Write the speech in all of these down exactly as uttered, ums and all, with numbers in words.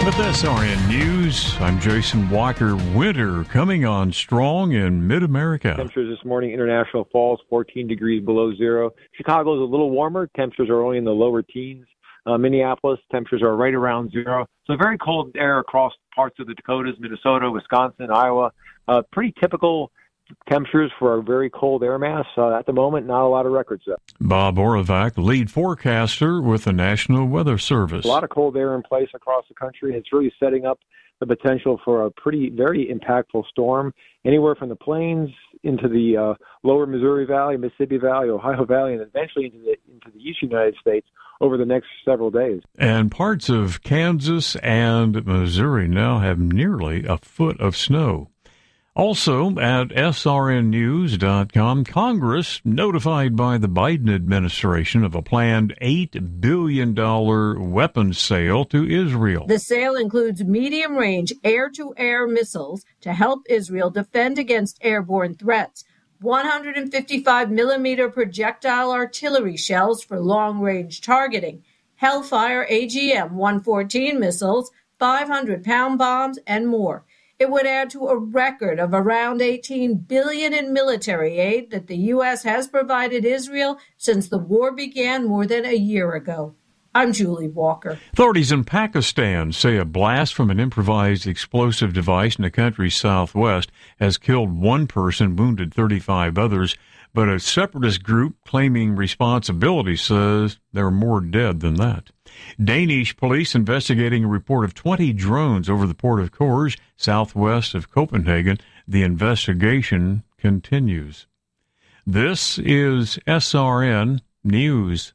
With S R N News, I'm Jason Walker. Winter coming on strong in mid-America. Temperatures this morning, International Falls, fourteen degrees below zero. Chicago is a little warmer. Temperatures are only in the lower teens. Uh, Minneapolis, temperatures are right around zero. So very cold air across parts of the Dakotas, Minnesota, Wisconsin, Iowa. Uh, pretty typical temperatures for a very cold air mass. Uh, at the moment, not a lot of records though. Bob Orlovac, lead forecaster with the National Weather Service. A lot of cold air in place across the country. It's really setting up the potential for a pretty, very impactful storm, anywhere from the plains into the uh, lower Missouri Valley, Mississippi Valley, Ohio Valley, and eventually into the into the eastern United States over the next several days. And parts of Kansas and Missouri now have nearly a foot of snow. Also, at S R N news dot com, Congress notified by the Biden administration of a planned eight billion dollars weapons sale to Israel. The sale includes medium-range air-to-air missiles to help Israel defend against airborne threats, one hundred fifty-five millimeter projectile artillery shells for long-range targeting, Hellfire A G M one fourteen missiles, five hundred pound bombs, and more. It would add to a record of around eighteen billion dollars in military aid that the U S has provided Israel since the war began more than a year ago. I'm Julie Walker. Authorities in Pakistan say a blast from an improvised explosive device in the country's southwest has killed one person, wounded thirty-five others, but a separatist group claiming responsibility says there are more dead than that. Danish police investigating a report of twenty drones over the port of Kors, southwest of Copenhagen. The investigation continues. This is S R N News.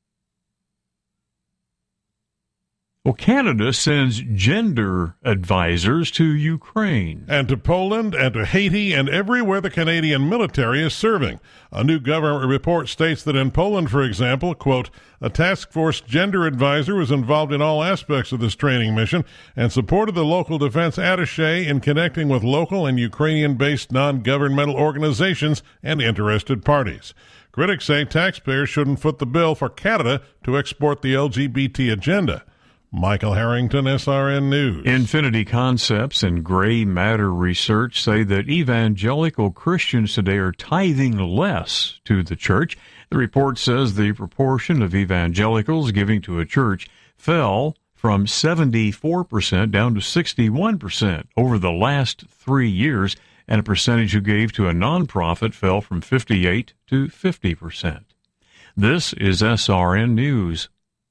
Well, Canada sends gender advisors to Ukraine. And to Poland and to Haiti and everywhere the Canadian military is serving. A new government report states that in Poland, for example, quote, a task force gender advisor was involved in all aspects of this training mission and supported the local defense attaché in connecting with local and Ukrainian-based non-governmental organizations and interested parties. Critics say taxpayers shouldn't foot the bill for Canada to export the L G B T agenda. Michael Harrington, S R N News. Infinity Concepts and Gray Matter Research say that evangelical Christians today are tithing less to the church. The report says the proportion of evangelicals giving to a church fell from seventy-four percent down to sixty-one percent over the last three years, and a percentage who gave to a nonprofit fell from fifty-eight to fifty percent. This is S R N News.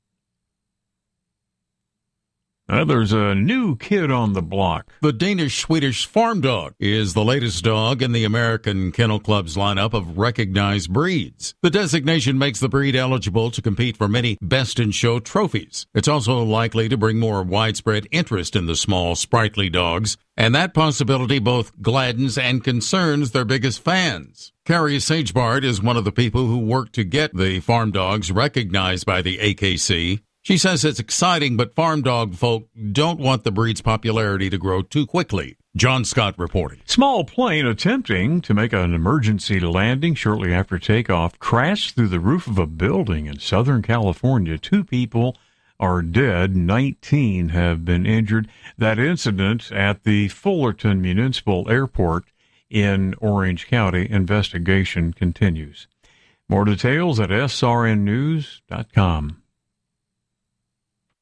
Uh, there's a new kid on the block. The Danish-Swedish Farm Dog is the latest dog in the American Kennel Club's lineup of recognized breeds. The designation makes the breed eligible to compete for many Best in Show trophies. It's also likely to bring more widespread interest in the small, sprightly dogs, and that possibility both gladdens and concerns their biggest fans. Carrie Sagebard is one of the people who worked to get the farm dogs recognized by the A K C. She says it's exciting, but farm dog folk don't want the breed's popularity to grow too quickly. John Scott reporting. Small plane attempting to make an emergency landing shortly after takeoff crashed through the roof of a building in Southern California. Two people are dead. nineteen have been injured. That incident at the Fullerton Municipal Airport in Orange County. Investigation continues. More details at S R N news dot com.